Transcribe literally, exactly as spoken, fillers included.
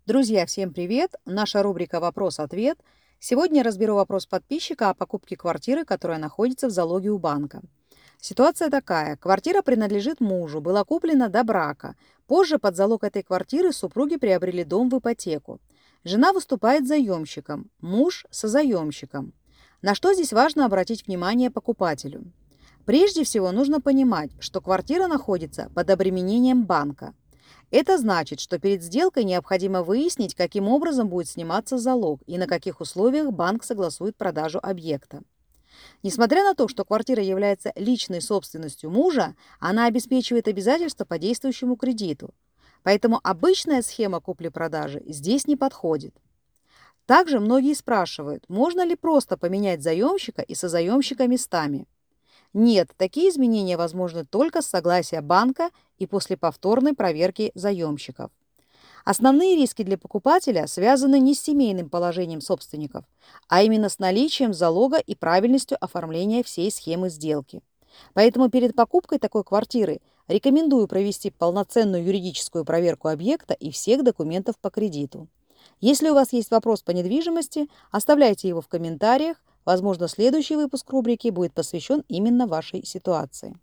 Друзья, всем привет! Наша рубрика «Вопрос-ответ». Сегодня я разберу вопрос подписчика о покупке квартиры, которая находится в залоге у банка. Ситуация такая. Квартира принадлежит мужу, была куплена до брака. Позже под залог этой квартиры супруги приобрели дом в ипотеку. Жена выступает заемщиком, муж– созаемщиком. На что здесь важно обратить внимание покупателю? Прежде всего нужно понимать, что квартира находится под обременением банка. Это значит, что перед сделкой необходимо выяснить, каким образом будет сниматься залог и на каких условиях банк согласует продажу объекта. Несмотря на то, что квартира является личной собственностью мужа, она обеспечивает обязательства по действующему кредиту. Поэтому обычная схема купли-продажи здесь не подходит. Также многие спрашивают, можно ли просто поменять заемщика и созаемщика местами. Нет, такие изменения возможны только с согласия банка и после повторной проверки заемщиков. Основные риски для покупателя связаны не с семейным положением собственников, а именно с наличием залога и правильностью оформления всей схемы сделки. Поэтому перед покупкой такой квартиры рекомендую провести полноценную юридическую проверку объекта и всех документов по кредиту. Если у вас есть вопрос по недвижимости, оставляйте его в комментариях. Возможно, следующий выпуск рубрики будет посвящен именно вашей ситуации.